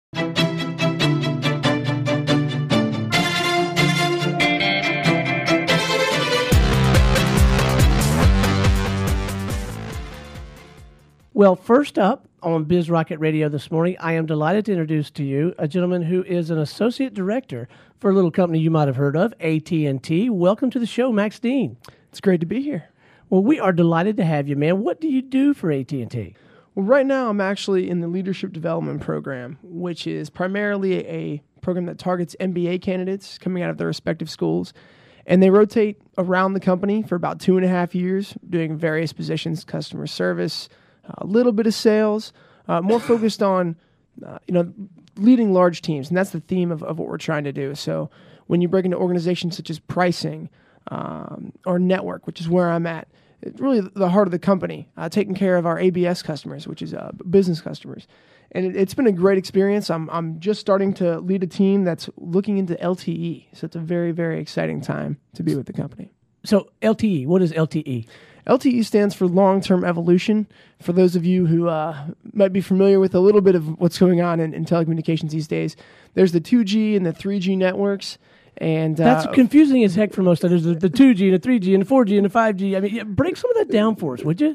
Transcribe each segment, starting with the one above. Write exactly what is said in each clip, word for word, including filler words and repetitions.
Well, first up on Biz Rocket Radio this morning, I am delighted to introduce to you a gentleman who is an associate director for a little company you might have heard of, A T and T. Welcome to the show, Max Dean. It's great to be here. Well, we are delighted to have you, man. What do you do for A T and T? Well, right now I'm actually in the Leadership Development Program, which is primarily a program that targets M B A candidates coming out of their respective schools. And they rotate around the company for about two and a half years, doing various positions, customer service, a little bit of sales, uh, more focused on, uh, you know, leading large teams. And that's the theme of, of what we're trying to do. So when you break into organizations such as pricing um, or network, which is where I'm at, it's really the heart of the company, uh, taking care of our A B S customers, which is uh, business customers. And it, it's been a great experience. I'm I'm just starting to lead a team that's looking into L T E. So it's a very, very exciting time to be with the company. So L T E, what is L T E? L T E stands for long-term evolution. For those of you who uh, might be familiar with a little bit of what's going on in, in telecommunications these days, there's the two G and the three G networks. And uh, that's confusing as heck for most others. The, the two G and the three G and the four G and the five G. I mean, yeah, break some of that down for us, would you?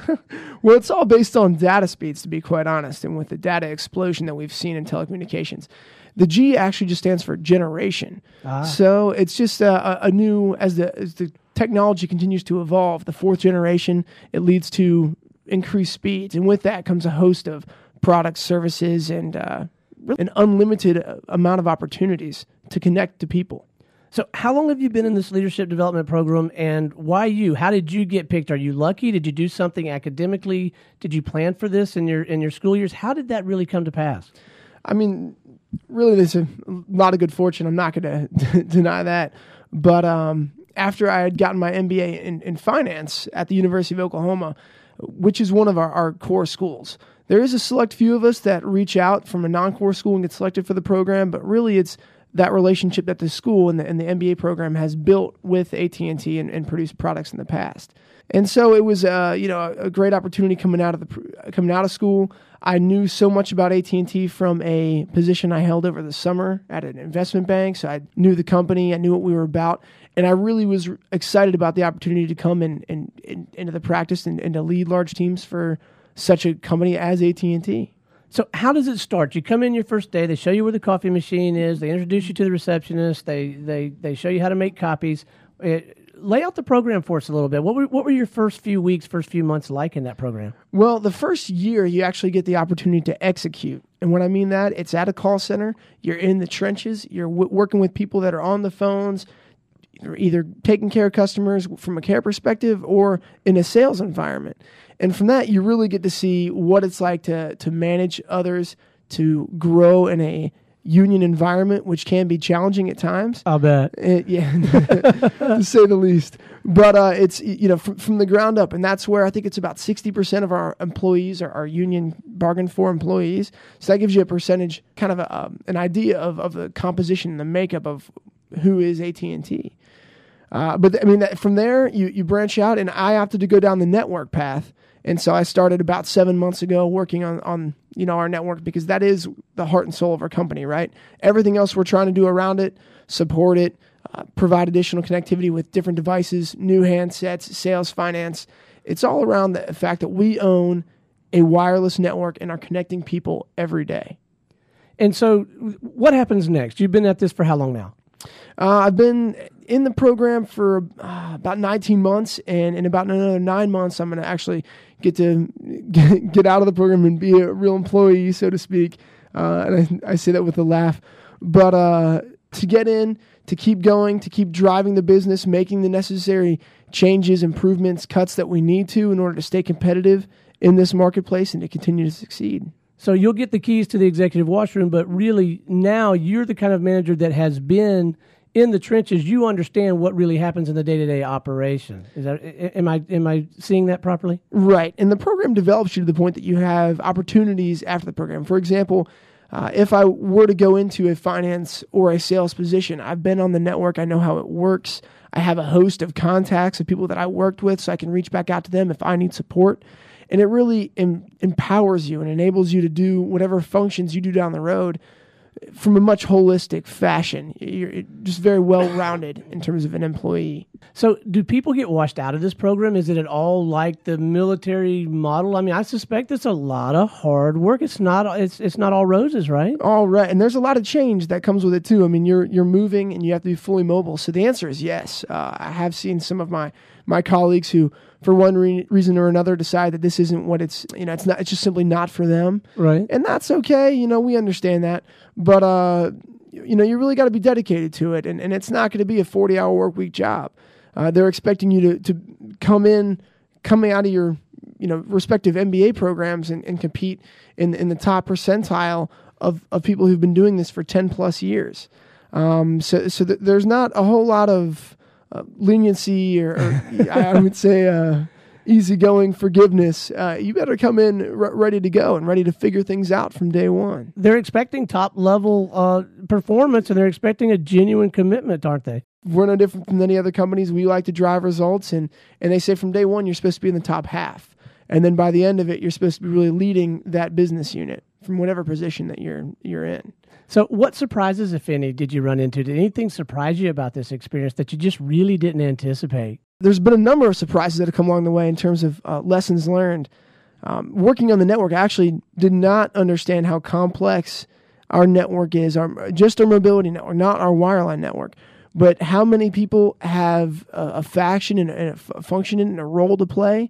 Well, it's all based on data speeds, to be quite honest, and with the data explosion that we've seen in telecommunications. The G actually just stands for generation. Ah. So it's just a, a new, as the as the technology continues to evolve, the fourth generation, it leads to increased speeds. And with that comes a host of products, services, and uh, an unlimited amount of opportunities to connect to people. So how long have you been in this leadership development program, and why you? How did you get picked? Are you lucky? Did you do something academically? Did you plan for this in your in your school years? How did that really come to pass? I mean, really, there's a lot of good fortune. I'm not going to deny that. But um, after I had gotten my M B A in, in finance at the University of Oklahoma, which is one of our, our core schools, there is a select few of us that reach out from a non-core school and get selected for the program, but really it's that relationship that the school and the, and the M B A program has built with A T and T and, and produced products in the past. And so it was, uh, you know, a great opportunity coming out of the coming out of school. I knew so much about A T and T from a position I held over the summer at an investment bank. So I knew the company, I knew what we were about, and I really was excited about the opportunity to come in, in, in into the practice and, and to lead large teams for such a company as A T and T. So how does it start? You come in your first day, they show you where the coffee machine is, they introduce you to the receptionist, they they they show you how to make copies. It, lay out the program for us a little bit. What were what were your first few weeks, first few months like in that program? Well, the first year you actually get the opportunity to execute. And when I mean that, it's at a call center, you're in the trenches, you're w- working with people that are on the phones, either taking care of customers from a care perspective or in a sales environment. And from that, you really get to see what it's like to to manage others, to grow in a union environment, which can be challenging at times. I'll bet. It, yeah, to say the least. But uh, it's, you know, from, from the ground up. And that's where I think it's about sixty percent of our employees are, are union bargain for employees. So that gives you a percentage, kind of a, um, an idea of, of the composition, the makeup of who is A T and T. Uh, but th- I mean, that, from there, you, you branch out, and I opted to go down the network path. And so I started about seven months ago working on, on, you know, our network, because that is the heart and soul of our company, right? Everything else we're trying to do around it, support it, uh, provide additional connectivity with different devices, new handsets, sales, finance. It's all around the fact that we own a wireless network and are connecting people every day. And so what happens next? You've been at this for how long now? Uh, I've been in the program for uh, about nineteen months, and in about another nine months, I'm going to actually get to get, get out of the program and be a real employee, so to speak. Uh, and I, I say that with a laugh. But uh, to get in, to keep going, to keep driving the business, making the necessary changes, improvements, cuts that we need to in order to stay competitive in this marketplace and to continue to succeed. So you'll get the keys to the executive washroom, but really now you're the kind of manager that has been in the trenches. You understand what really happens in the day-to-day operation. Is that, am I am I seeing that properly? Right. And the program develops you to the point that you have opportunities after the program. For example, uh, if I were to go into a finance or a sales position, I've been on the network. I know how it works. I have a host of contacts of people that I worked with, so I can reach back out to them if I need support. and it really em- empowers you and enables you to do whatever functions you do down the road from a much holistic fashion. You're just very well-rounded in terms of an employee. So do people get washed out of this program? Is it at all like the military model? I mean, I suspect it's a lot of hard work. It's not it's it's not all roses, right? All right. And there's a lot of change that comes with it too. I mean, you're you're moving and you have to be fully mobile. So the answer is yes. Uh, I have seen some of my my colleagues who, for one re- reason or another, decide that this isn't what it's, you know, it's not, it's just simply not for them. Right. And that's okay. You know, we understand that. But, uh, you know, you really got to be dedicated to it. And, and it's not going to be a forty hour work week job. Uh, they're expecting you to, to come in, coming out of your, you know, respective M B A programs and, and compete in, in the top percentile of, of people who've been doing this for ten plus years. Um, so, so th- there's not a whole lot of, Uh, leniency or, or I would say uh, easygoing forgiveness. Uh, you better come in r- ready to go and ready to figure things out from day one. They're expecting top level uh, performance, and they're expecting a genuine commitment, aren't they? We're no different than any other companies. We like to drive results, and, and they say from day one you're supposed to be in the top half. And then by the end of it, you're supposed to be really leading that business unit from whatever position that you're you're in. So what surprises, if any, did you run into? Did anything surprise you about this experience that you just really didn't anticipate? There's been a number of surprises that have come along the way in terms of uh, lessons learned. Um, working on the network, I actually did not understand how complex our network is, our just our mobility network, not our wireline network, but how many people have a, a faction and a, and a f- function and a role to play.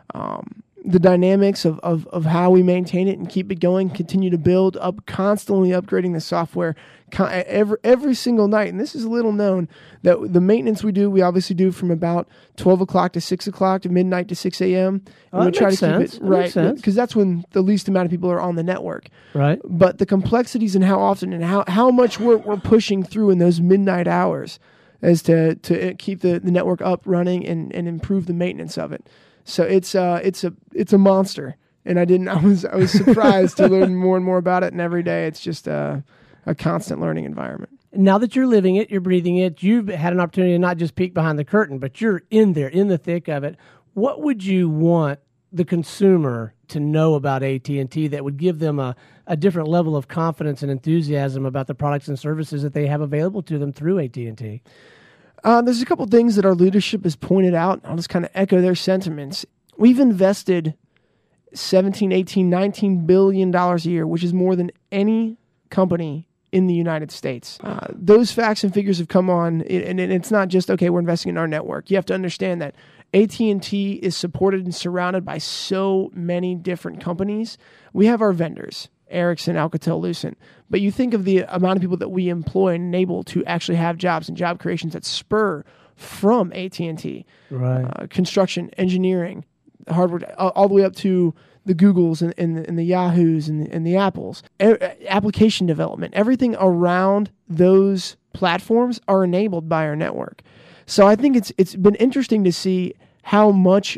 Um, the dynamics of, of, of how we maintain it and keep it going, continue to build up, constantly upgrading the software con- every, every single night. And this is little known that the maintenance we do, we obviously do from about twelve o'clock to six o'clock to midnight to six a.m. Oh, and we that try makes to keep sense. it That right makes sense. because that's when the least amount of people are on the network. Right. But the complexities and how often and how, how much work we're pushing through in those midnight hours as to, to keep the, the network up running and, and improve the maintenance of it. So it's uh it's a it's a monster, and I didn't I was I was surprised to learn more and more about it, and every day it's just a a constant learning environment. Now that you're living it, you're breathing it, you've had an opportunity to not just peek behind the curtain, but you're in there, in the thick of it. What would you want the consumer to know about A T and T that would give them a, a different level of confidence and enthusiasm about the products and services that they have available to them through A T and T? Uh, there's a couple things that our leadership has pointed out. I'll just kind of echo their sentiments. We've invested seventeen, eighteen, nineteen billion dollars a year, which is more than any company in the United States. Uh, those facts and figures have come on, and, and it's not just, okay, we're investing in our network. You have to understand that A T and T is supported and surrounded by so many different companies. We have our vendors, Ericsson, Alcatel-Lucent. But you think of the amount of people that we employ and enable to actually have jobs and job creations that spur from A T and T. Right. Uh, construction, engineering, hardware, all, all the way up to the Googles and, and, the, and the Yahoos and the, and the Apples. A- application development, everything around those platforms are enabled by our network. So I think it's it's been interesting to see how much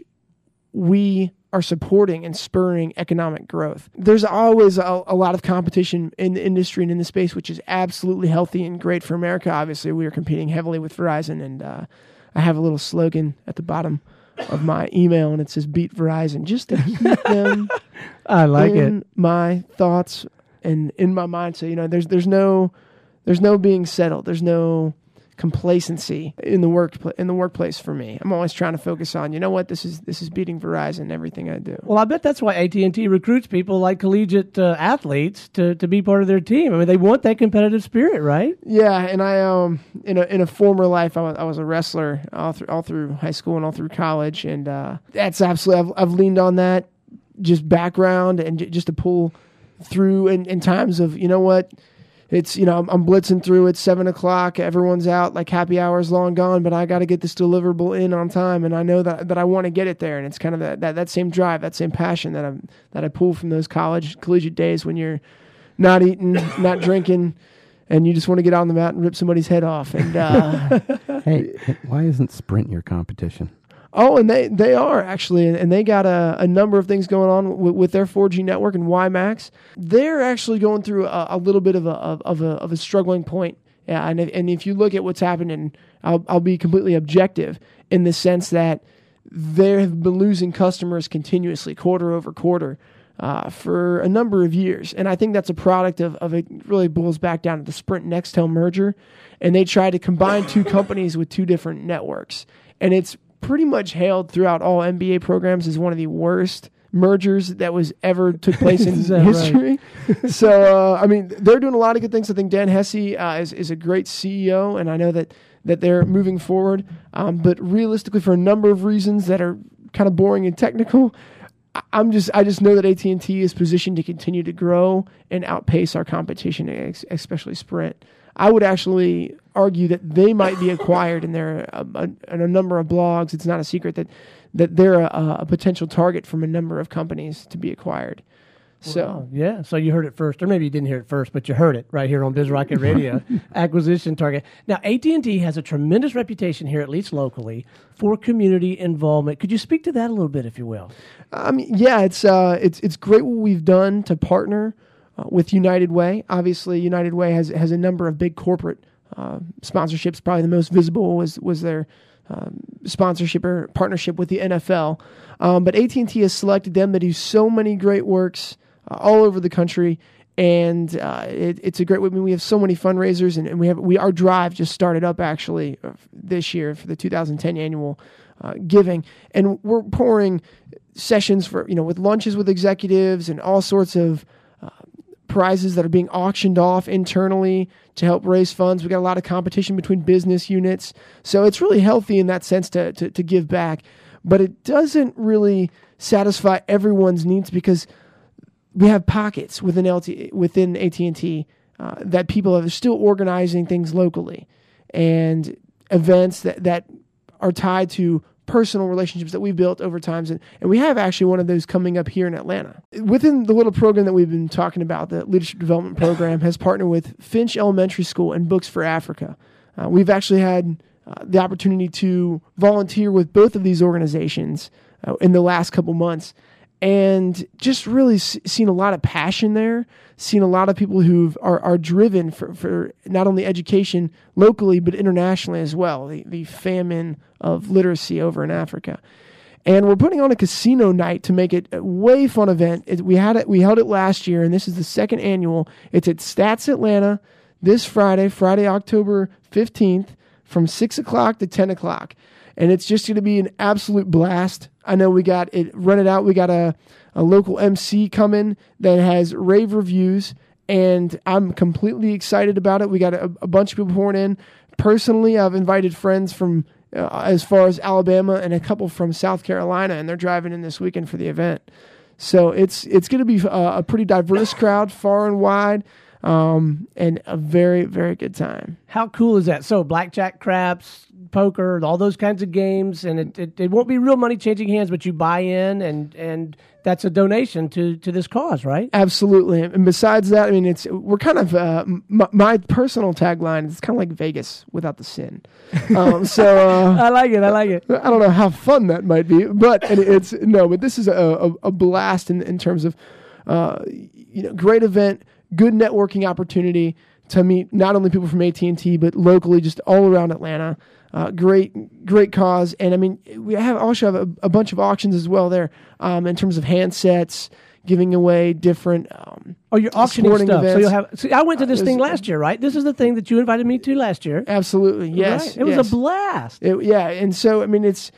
we are supporting and spurring economic growth. There's always a, a lot of competition in the industry and in the space, which is absolutely healthy and great for America. Obviously, we are competing heavily with Verizon, and uh, I have a little slogan at the bottom of my email, and it says "Beat Verizon," just to keep them I like in it. my thoughts and in my mind. So you know, there's there's no there's no being settled. There's no complacency in the work in the workplace for me. I'm always trying to focus on, you know what, this is this is beating Verizon, everything I do. Well, I bet that's why A T and T recruits people like collegiate uh, athletes to, to be part of their team. I mean, they want that competitive spirit, right? Yeah, and I um in a in a former life I was I was a wrestler all through all through high school and all through college, and uh, that's absolutely I've, I've leaned on that just background and j- just to pull through in, in times of, you know what, it's, you know, I'm, I'm blitzing through at seven o'clock. Everyone's out, like happy hour's long gone, but I got to get this deliverable in on time, and I know that that I want to get it there. And it's kind of that, that that same drive, that same passion that I that I pull from those college collegiate days when you're not eating, not drinking, and you just want to get out on the mat and rip somebody's head off. And uh, hey, why isn't Sprint your competition? Oh, and they, they are actually, and they got a, a number of things going on with, with their four G network and WiMAX. They're actually going through a, a little bit of a of a of a struggling point. Yeah, and if, and if you look at what's happened, and I'll I'll be completely objective in the sense that they have been losing customers continuously, quarter over quarter, uh, for a number of years. And I think that's a product of, of it really boils back down to the Sprint Nextel merger. And they tried to combine two companies with two different networks. And it's pretty much hailed throughout all N B A programs as one of the worst mergers that was ever took place in history. Right? So, uh, I mean, they're doing a lot of good things. I think Dan Hesse uh, is, is a great C E O, and I know that, that they're moving forward. Um, but realistically, for a number of reasons that are kind of boring and technical, I'm just I just know that A T and T is positioned to continue to grow and outpace our competition, especially Sprint. I would actually argue that they might be acquired, and there are a, a, a number of blogs. It's not a secret that that they're a, a potential target from a number of companies to be acquired. So wow. yeah, so you heard it first, or maybe you didn't hear it first, but you heard it right here on Biz Rocket Radio. Acquisition target. Now, A T and T has a tremendous reputation here, at least locally, for community involvement. Could you speak to that a little bit, if you will? Um, yeah, it's uh, it's it's great what we've done to partner uh, with United Way. Obviously, United Way has has a number of big corporate uh, sponsorships. Probably the most visible was was their um, sponsorship or partnership with the N F L. Um, but A T and T has selected them to do so many great works Uh, all over the country, and uh, it, it's a great. I mean, we have so many fundraisers, and, and we have we our drive just started up actually uh, this year for the two thousand ten annual uh, giving, and we're pouring sessions for you know with lunches with executives and all sorts of uh, prizes that are being auctioned off internally to help raise funds. We got a lot of competition between business units, so it's really healthy in that sense to to, to give back, but it doesn't really satisfy everyone's needs because we have pockets within L T, within A T and T uh, that people are still organizing things locally and events that, that are tied to personal relationships that we've built over time. And, and we have actually one of those coming up here in Atlanta. Within the little program that we've been talking about, the Leadership Development Program has partnered with Finch Elementary School and Books for Africa. Uh, we've actually had uh, the opportunity to volunteer with both of these organizations uh, in the last couple months. And just really seen a lot of passion there, seen a lot of people who are, are driven for, for not only education locally, but internationally as well, the, the famine of literacy over in Africa. And we're putting on a casino night to make it a way fun event. It, we had it, we held it last year, and this is the second annual. It's at Stats Atlanta this Friday, Friday, October fifteenth, from six o'clock to ten o'clock. And it's just going to be an absolute blast. I know we got it, run it out. We got a, a local M C coming that has rave reviews, and I'm completely excited about it. We got a, a bunch of people pouring in. Personally, I've invited friends from uh, as far as Alabama and a couple from South Carolina, and they're driving in this weekend for the event. So it's it's going to be a, a pretty diverse crowd, far and wide. Um, and a very, very good time. How cool is that? So blackjack, craps, poker, all those kinds of games, and it, it, it won't be real money changing hands, but you buy in, and and that's a donation to, to this cause, right? Absolutely. And besides that, I mean, it's we're kind of uh, m- my personal tagline is kind of like Vegas without the sin. Um, so uh, I like it. I like it. I don't know how fun that might be, but and it's no, but this is a, a, a blast in, in terms of uh, you know, great event. Good networking opportunity to meet not only people from A T and T, but locally, just all around Atlanta. Uh, great, great cause. And I mean, we have also have a, a bunch of auctions as well there um, in terms of handsets, giving away different um, Oh, you're auctioning stuff. events. So you'll have. See, I went to this Uh, thing last year, right? This is the thing that you invited me to last year. Absolutely, yes. Right. It was yes. a blast. It, yeah, and so, I mean, it's,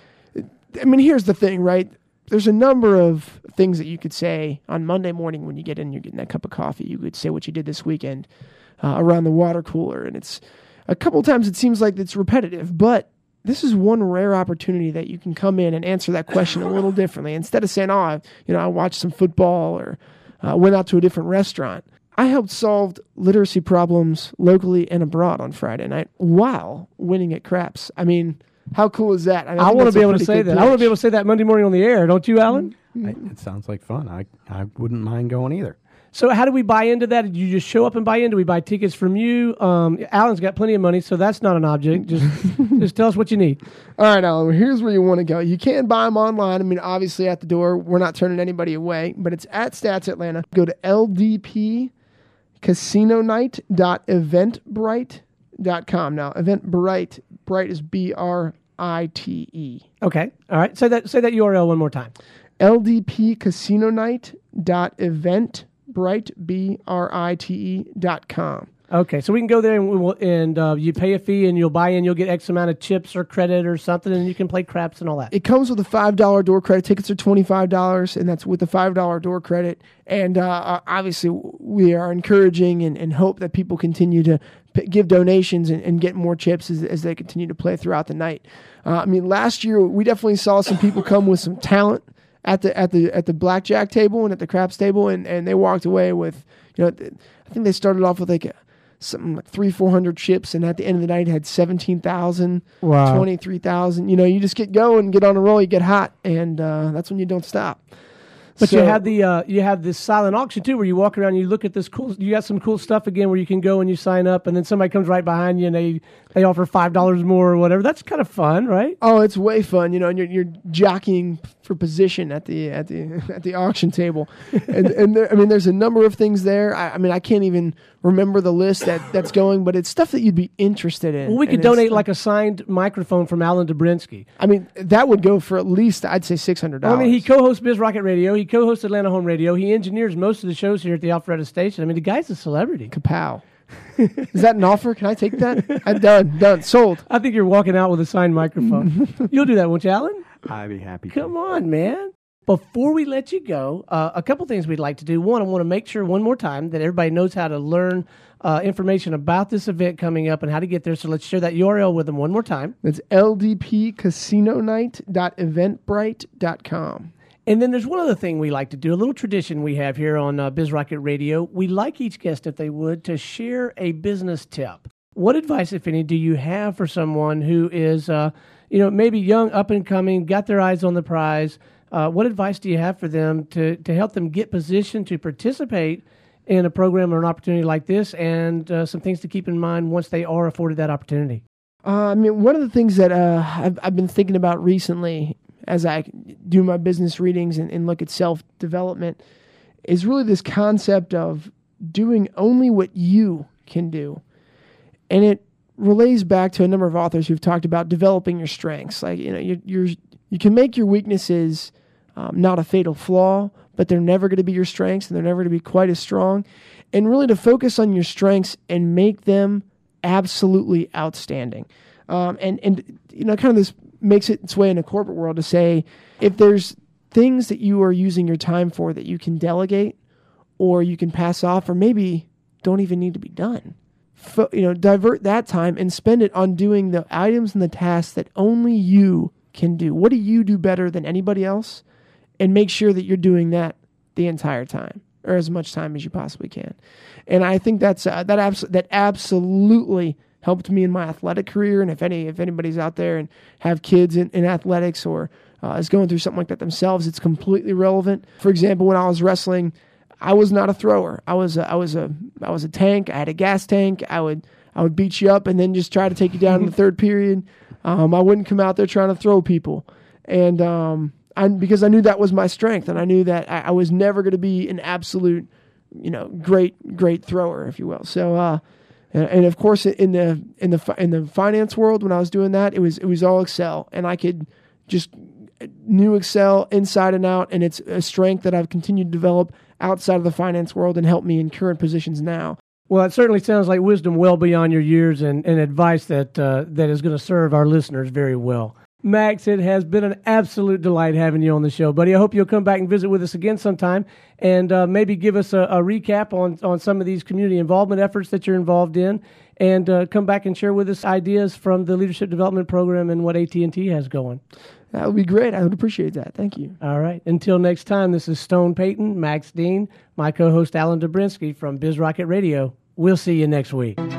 I mean, here's the thing, right? There's a number of things that you could say on Monday morning when you get in, you're getting that cup of coffee. You could say what you did this weekend uh, around the water cooler. And it's a couple of times it seems like it's repetitive, but this is one rare opportunity that you can come in and answer that question a little differently. Instead of saying, oh, I, you know, I watched some football or uh, went out to a different restaurant. I helped solve literacy problems locally and abroad on Friday night while winning at craps. I mean, how cool is that? I, mean, I, I want to that's be a able to pretty say good that. I want to pitch. be able to say that Monday morning on the air, don't you, Alan? I, it sounds like fun. I, I wouldn't mind going either. So how do we buy into that? Did you just show up and buy in? Do we buy tickets from you? Um, Alan's got plenty of money, so that's not an object. Just just tell us what you need. All right, Alan, here's where you want to go. You can buy them online. I mean, obviously at the door. We're not turning anybody away, but it's at Stats Atlanta. Go to L D P casino night dot eventbrite dot com. Now, Eventbrite, Bright is B R I T E. Okay. All right. Say that say that U R L one more time. L D P casino night dot eventbrite, B R I T E dot com. Okay, so we can go there and, we will, and uh, you pay a fee and you'll buy in, you'll get X amount of chips or credit or something, and you can play craps and all that. It comes with a five dollar door credit. Tickets are twenty-five dollars, and that's with the five dollar door credit. And uh, obviously, we are encouraging and, and hope that people continue to p- give donations and, and get more chips as, as they continue to play throughout the night. Uh, I mean, last year, we definitely saw some people come with some talent at the at the at the blackjack table and at the craps table, and, and they walked away with, you know, I think they started off with like a, something like three, four hundred chips, and at the end of the night had seventeen thousand, wow. twenty-three thousand. You know, you just get going, get on a roll, you get hot, and uh, that's when you don't stop. But so, you have the uh, you have this silent auction too, where you walk around, and you look at this cool. You got some cool stuff again, where you can go and you sign up, and then somebody comes right behind you, and they they offer five dollars more or whatever. That's kind of fun, right? Oh, it's way fun, you know. And you're you're jockeying for position at the at the at the auction table, and and there, I mean, there's a number of things there. I, I mean, I can't even remember the list that, that's going, but it's stuff that you'd be interested in. Well, we could and donate like a signed microphone from Alan Dobrinsky. I mean, that would go for at least, I'd say, six hundred dollars. Well, I mean, he co-hosts Biz Rocket Radio. He co-hosts Atlanta Home Radio. He engineers most of the shows here at the Alpharetta Station. I mean, the guy's a celebrity. Kapow. Is that an offer? Can I take that? I'm done. Done. Sold. I think you're walking out with a signed microphone. You'll do that, won't you, Alan? I'd be happy to. Come on, man. Before we let you go, uh, a couple things we'd like to do. One, I want to make sure one more time that everybody knows how to learn uh, information about this event coming up and how to get there. So let's share that U R L with them one more time. That's L D P casino night dot eventbrite dot com. And then there's one other thing we like to do, a little tradition we have here on uh, Biz Rocket Radio. We like each guest, if they would, to share a business tip. What advice, if any, do you have for someone who is, uh, you know, maybe young, up and coming, got their eyes on the prize? Uh, what advice do you have for them to, to help them get positioned to participate in a program or an opportunity like this, and uh, some things to keep in mind once they are afforded that opportunity? Uh, I mean, one of the things that uh, I've, I've been thinking about recently as I do my business readings and, and look at self-development is really this concept of doing only what you can do. And it relays back to a number of authors who've talked about developing your strengths. Like, you know, you're, you're, you can make your weaknesses um, not a fatal flaw, but they're never going to be your strengths, and they're never going to be quite as strong. And really to focus on your strengths and make them absolutely outstanding. Um, and, and, you know, kind of this makes it its way in the corporate world to say, if there's things that you are using your time for that you can delegate or you can pass off or maybe don't even need to be done, Fo- you know, divert that time and spend it on doing the items and the tasks that only you can do. What do you do better than anybody else? And make sure that you're doing that the entire time, or as much time as you possibly can. And I think that's uh, that abs- that absolutely helped me in my athletic career. And if any if anybody's out there and have kids in, in athletics or uh, is going through something like that themselves, it's completely relevant. For example, when I was wrestling, I was not a thrower. I was a, I was a I was a tank. I had a gas tank. I would I would beat you up and then just try to take you down in the third period. Um, I wouldn't come out there trying to throw people, and um, I, because I knew that was my strength, and I knew that I, I was never going to be an absolute, you know, great great thrower, if you will. So, uh, and, and of course, in the in the in the finance world, when I was doing that, it was it was all Excel, and I could just knew Excel inside and out, and it's a strength that I've continued to develop outside of the finance world and help me in current positions now. Well, it certainly sounds like wisdom well beyond your years, and, and advice that uh, that is going to serve our listeners very well. Max, it has been an absolute delight having you on the show, buddy. I hope you'll come back and visit with us again sometime, and uh, maybe give us a, a recap on, on some of these community involvement efforts that you're involved in, and uh, come back and share with us ideas from the Leadership Development Program and what A T and T has going. That would be great. I would appreciate that. Thank you. All right. Until next time, this is Stone Payton, Max Dean, my co-host Alan Dobrinsky from Biz Rocket Radio. We'll see you next week.